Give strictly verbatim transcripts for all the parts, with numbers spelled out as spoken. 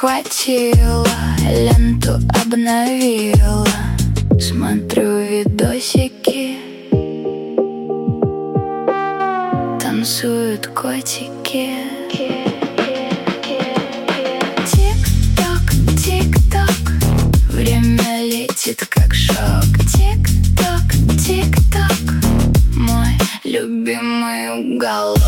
захватила, ленту обновила, смотрю видосики, танцуют котики. Тик-ток, тик-ток, время летит как шок. Тик-ток, тик-ток, мой любимый уголок.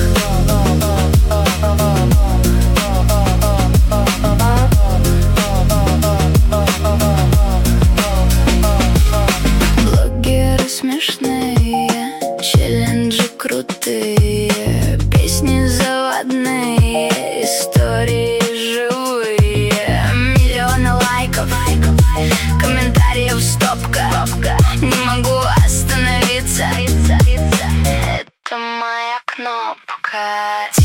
Блогеры смешные, челленджи крутые, песни заводные, истории живые. Миллионы лайков, комментариев стопка. Не могу остановиться, это моя кнопка.